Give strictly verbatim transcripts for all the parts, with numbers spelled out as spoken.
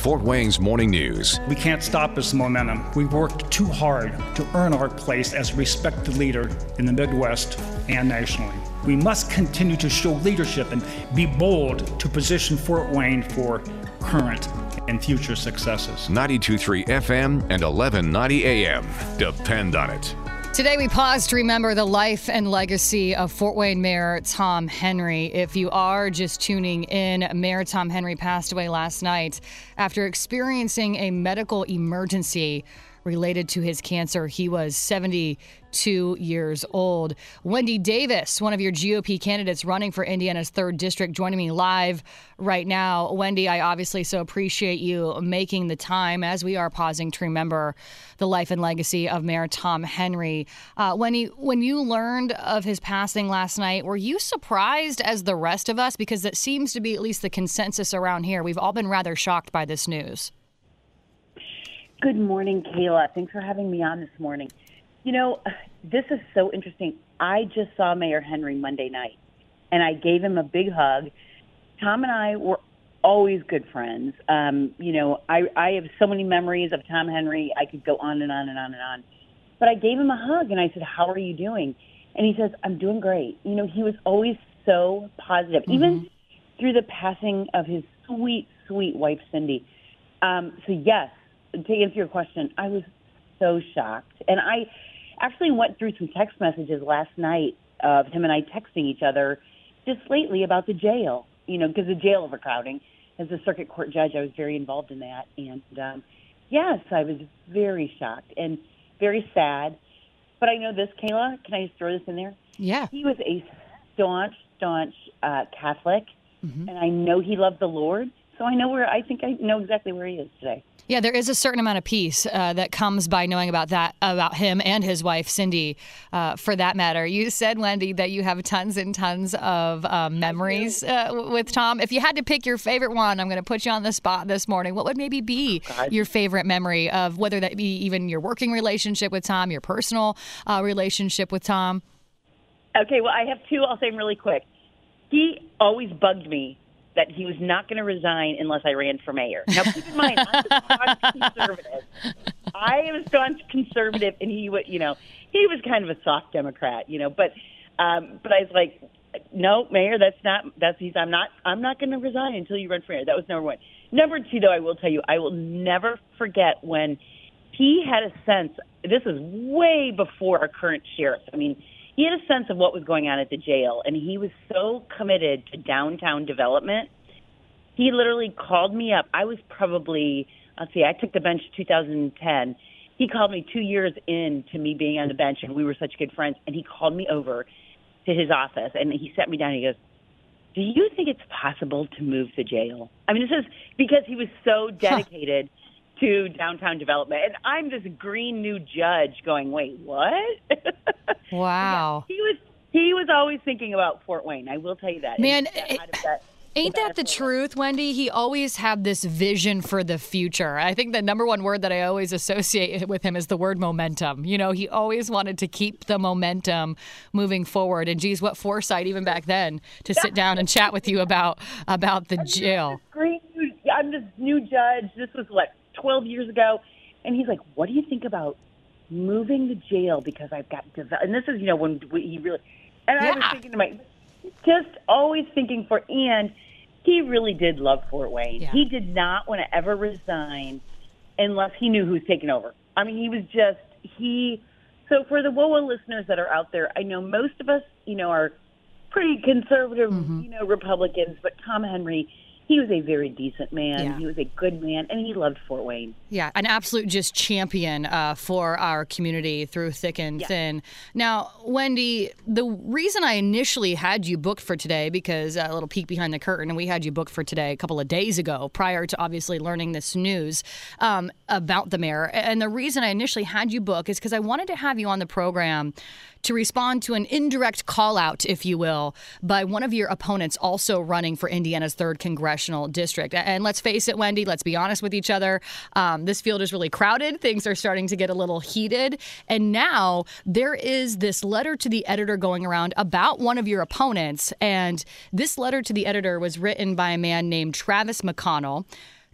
Fort Wayne's Morning News. We can't stop this momentum. We've worked too hard to earn our place as a respected leader in the Midwest and nationally. We must continue to show leadership and be bold to position Fort Wayne for current and future successes. ninety-two point three F M and eleven ninety A M. Depend on it. Today we pause to remember the life and legacy of Fort Wayne Mayor Tom Henry. If you are just tuning in, Mayor Tom Henry passed away last night after experiencing a medical emergency related to his cancer. He was seventy-two years old. Wendy Davis, one of your G O P candidates running for Indiana's third district, joining me live right now. Wendy, I obviously so appreciate you making the time as we are pausing to remember the life and legacy of Mayor Tom Henry. Uh, Wendy, when you learned of his passing last night, were you surprised as the rest of us? Because that seems to be at least the consensus around here. We've all been rather shocked by this news. Good morning, Kayla. Thanks for having me on this morning. You know, this is so interesting. I just saw Mayor Henry Monday night, and I gave him a big hug. Tom and I were always good friends. Um, you know, I, I have so many memories of Tom Henry. I could go on and on and on and on. But I gave him a hug, and I said, how are you doing? And he says, I'm doing great. You know, he was always so positive, mm-hmm. even through the passing of his sweet, sweet wife, Cindy. Um, so, yes. To answer your question, I was so shocked. And I actually went through some text messages last night of him and I texting each other just lately about the jail, you know, because the jail overcrowding. As a circuit court judge, I was very involved in that. And, um, yes, I was very shocked and very sad. But I know this, Kayla, can I just throw this in there? Yeah. He was a staunch, staunch uh, Catholic, mm-hmm. and I know he loved the Lord. So I know where, I think I know exactly where he is today. Yeah, there is a certain amount of peace uh, that comes by knowing about that, about him and his wife, Cindy, uh, for that matter. You said, Wendy, that you have tons and tons of um, memories uh, with Tom. If you had to pick your favorite one, I'm going to put you on the spot this morning. What would maybe be oh, your favorite memory of whether that be even your working relationship with Tom, your personal uh, relationship with Tom? Okay, well, I have two. I'll say them really quick. He always bugged me that he was not going to resign unless I ran for mayor. Now, keep in mind, I'm a staunch conservative. I am a staunch conservative, and he would, you know, he was kind of a soft Democrat, you know. But, um, but I was like, no, Mayor, that's not. That's he's. I'm not. I'm not going to resign until you run for mayor. That was number one. Number two, though, I will tell you, I will never forget when he had a sense. This was way before our current sheriff. I mean, he had a sense of what was going on at the jail, and he was so committed to downtown development. He literally called me up. I was probably, let's see, I took the bench in two thousand ten. He called me two years into me being on the bench, and we were such good friends, and he called me over to his office, and he sat me down, and he goes, do you think it's possible to move the jail? I mean, this is because he was so dedicated huh. to downtown development. And I'm this green new judge going, wait, what? Wow. Yeah, he was he was always thinking about Fort Wayne. I will tell you that. Man, it, ain't that the truth, Wendy? He always had this vision for the future. I think the number one word that I always associate with him is the word momentum. You know, he always wanted to keep the momentum moving forward. And geez, what foresight even back then to sit down and chat with you about about the jail. Green, I'm this new judge. This was what, twelve years ago. And he's like, what do you think about moving the jail because I've got develop. And this is, you know, when we, he really, and yeah. I was thinking to my, just always thinking for, and he really did love Fort Wayne. Yeah. He did not want to ever resign unless he knew who was taking over. I mean, he was just, he, so for the W O A listeners that are out there, I know most of us, you know, are pretty conservative, mm-hmm. you know, Republicans, but Tom Henry, he was a very decent man. Yeah. He was a good man, and he loved Fort Wayne. Yeah, an absolute just champion uh, for our community through thick and yeah. thin. Now, Wendy, the reason I initially had you booked for today, because uh, a little peek behind the curtain, and we had you booked for today a couple of days ago, prior to obviously learning this news um, about the mayor. And the reason I initially had you booked is because I wanted to have you on the program to respond to an indirect call out, if you will, by one of your opponents also running for Indiana's third congressional district. And let's face it, Wendy, let's be honest with each other. Um, this field is really crowded. Things are starting to get a little heated. And now there is this letter to the editor going around about one of your opponents. And this letter to the editor was written by a man named Travis McConnell.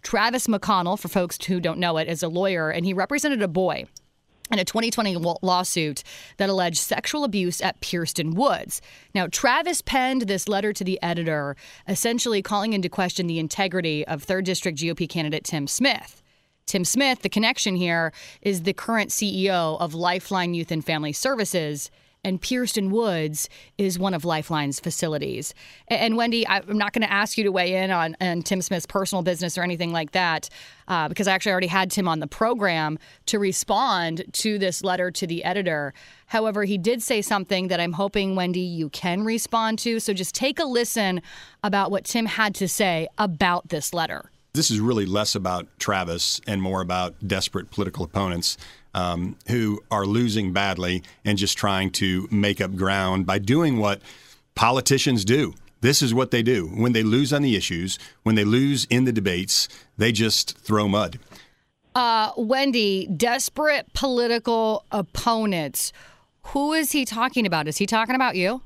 Travis McConnell, for folks who don't know it, is a lawyer, and he represented a boy in a twenty twenty lawsuit that alleged sexual abuse at Pierston Woods. Now, Travis penned this letter to the editor, essentially calling into question the integrity of third District G O P candidate Tim Smith. Tim Smith, the connection here, is the current C E O of Lifeline Youth and Family Services, and Pierston Woods is one of Lifeline's facilities. And Wendy, I'm not going to ask you to weigh in on, on Tim Smith's personal business or anything like that, uh, because I actually already had Tim on the program to respond to this letter to the editor. However, he did say something that I'm hoping, Wendy, you can respond to. So just take a listen about what Tim had to say about this letter. This is really less about Travis and more about desperate political opponents um, who are losing badly and just trying to make up ground by doing what politicians do. This is what they do. When they lose on the issues, when they lose in the debates, they just throw mud. Uh, Wendy, desperate political opponents. Who is he talking about? Is he talking about you?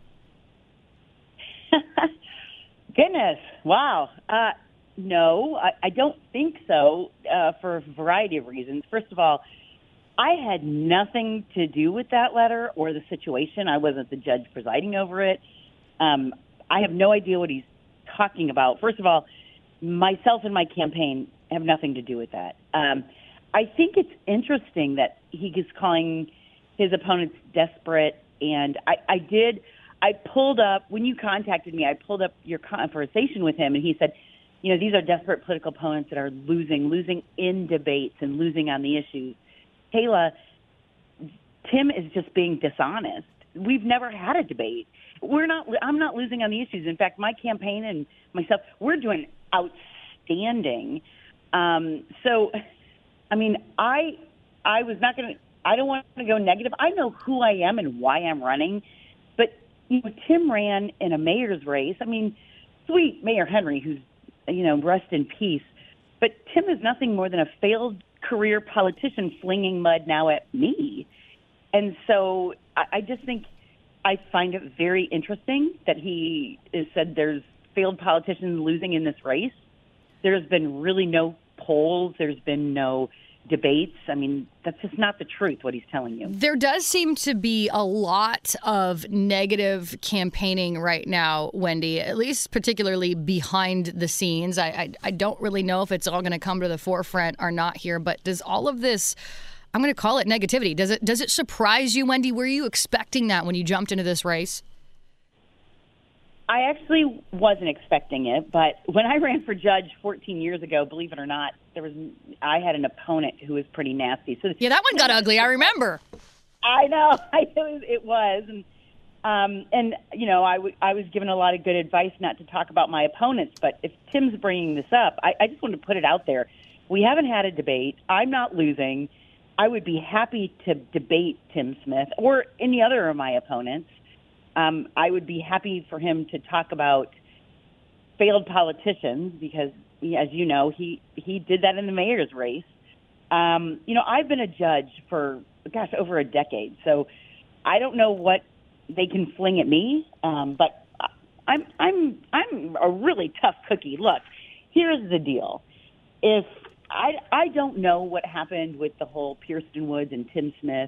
Goodness. Wow. Uh, no, I, I don't think so uh, for a variety of reasons. First of all, I had nothing to do with that letter or the situation. I wasn't the judge presiding over it. Um, I have no idea what he's talking about. First of all, myself and my campaign have nothing to do with that. Um, I think it's interesting that he is calling his opponents desperate. And I, I did, I pulled up, when you contacted me, I pulled up your conversation with him, and he said, you know, these are desperate political opponents that are losing, losing in debates and losing on the issues. Kayla, Tim is just being dishonest. We've never had a debate. We're not, I'm not losing on the issues. In fact, my campaign and myself, we're doing outstanding. Um, so, I mean, I, I was not going to, I don't want to go negative. I know who I am and why I'm running. But, you know, Tim ran in a mayor's race. I mean, sweet Mayor Henry, who's, you know, rest in peace. But Tim is nothing more than a failed career politician flinging mud now at me. And so I, I just think I find it very interesting that he has said there's failed politicians losing in this race. There's been really no polls. There's been no debates. I mean, that's just not the truth, what he's telling you. There does seem to be a lot of negative campaigning right now, Wendy, at least particularly behind the scenes. I, I, I don't really know if it's all going to come to the forefront or not here, but does all of this, I'm going to call it negativity, does it, does it surprise you, Wendy? Were you expecting that when you jumped into this race? I actually wasn't expecting it, but when I ran for judge fourteen years ago, believe it or not, there was I had an opponent who was pretty nasty. So yeah, that one got ugly. I remember. I know, I know it was, and um, and you know, I, w- I was given a lot of good advice not to talk about my opponents. But if Tim's bringing this up, I, I just want to put it out there. We haven't had a debate. I'm not losing. I would be happy to debate Tim Smith or any other of my opponents. Um, I would be happy for him to talk about failed politicians because, as you know, he, he did that in the mayor's race. Um, you know, I've been a judge for, gosh, over a decade, so I don't know what they can fling at me, um, but I'm I'm I'm a really tough cookie. Look, here's the deal. If I, I don't know what happened with the whole Pierston Woods and Tim Smith.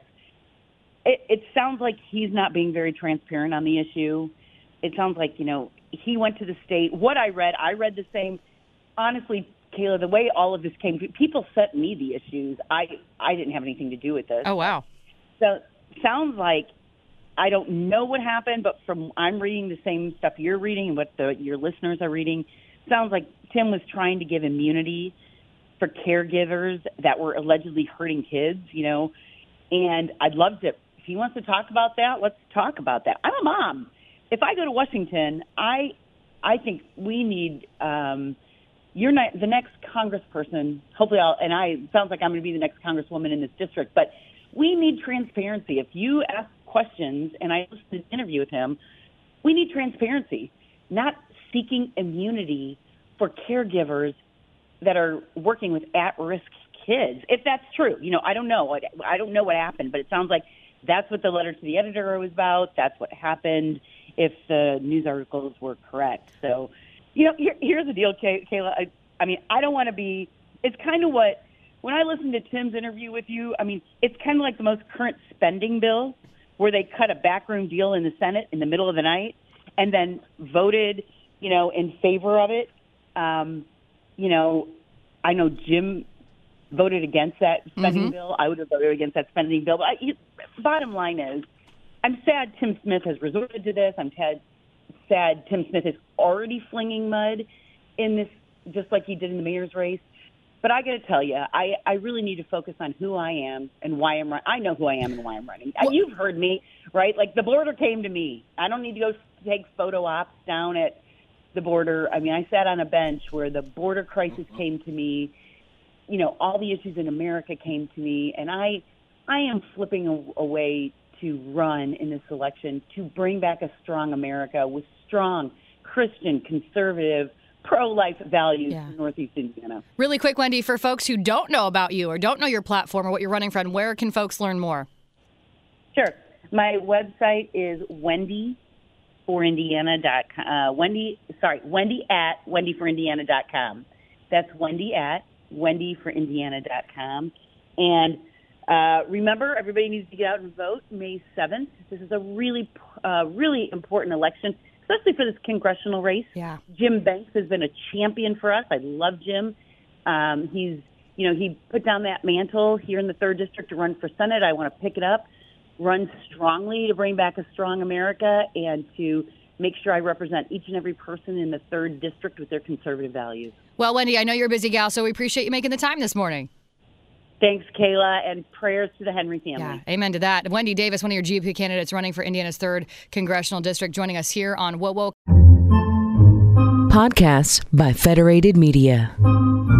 It, it sounds like he's not being very transparent on the issue. It sounds like, you know, he went to the state. What I read, I read the same. Honestly, Kayla, the way all of this came, people sent me the issues. I, I didn't have anything to do with this. Oh, wow. So sounds like I don't know what happened, but from I'm reading the same stuff you're reading and what the, your listeners are reading, sounds like Tim was trying to give immunity for caregivers that were allegedly hurting kids, you know, and I'd love to. If he wants to talk about that, let's talk about that. I'm a mom. If I go to Washington, I I think we need um, you're not the next congressperson. Hopefully, I'll and I it sounds like I'm going to be the next congresswoman in this district. But we need transparency. If you ask questions, and I listened to an interview with him, we need transparency, not seeking immunity for caregivers that are working with at-risk kids. If that's true, you know, I don't know. I don't know what happened, but it sounds like that's what the letter to the editor was about. That's what happened if the news articles were correct. So, you know, here, here's the deal, Kay- Kayla. I, I mean, I don't want to be, it's kind of what, when I listened to Tim's interview with you, I mean, it's kind of like the most current spending bill where they cut a backroom deal in the Senate in the middle of the night and then voted, you know, in favor of it. Um, you know, I know Jim voted against that spending mm-hmm. bill. I would have voted against that spending bill. But I, you, bottom line is, I'm sad Tim Smith has resorted to this. I'm sad, sad Tim Smith is already flinging mud in this, just like he did in the mayor's race. But I got to tell you, I, I really need to focus on who I am and why I'm running. I know who I am and why I'm running. Well, You've heard me, right? Like, the border came to me. I don't need to go take photo ops down at the border. I mean, I sat on a bench where the border crisis came to me. You know, all the issues in America came to me. And I, I am flipping a, a way to run in this election to bring back a strong America with strong Christian, conservative, pro-life values yeah. in Northeast Indiana. Really quick, Wendy, for folks who don't know about you or don't know your platform or what you're running from, where can folks learn more? Sure. My website is Wendy for Indiana dot com. Uh, Wendy, sorry, Wendy at Wendy for Indiana dot com. That's Wendy at Wendy for Indiana dot com. And uh, remember, everybody needs to get out and vote May seventh. This is a really, uh, really important election, especially for this congressional race. Yeah. Jim Banks has been a champion for us. I love Jim. Um, he's, you know, he put down that mantle here in the third district to run for Senate. I want to pick it up, run strongly to bring back a strong America, and to make sure I represent each and every person in the third district with their conservative values. Well, Wendy, I know you're a busy gal, so we appreciate you making the time this morning. Thanks, Kayla, and prayers to the Henry family. Yeah, amen to that. Wendy Davis, one of your G O P candidates running for Indiana's third congressional district, joining us here on Whoa Whoa. Podcasts by Federated Media.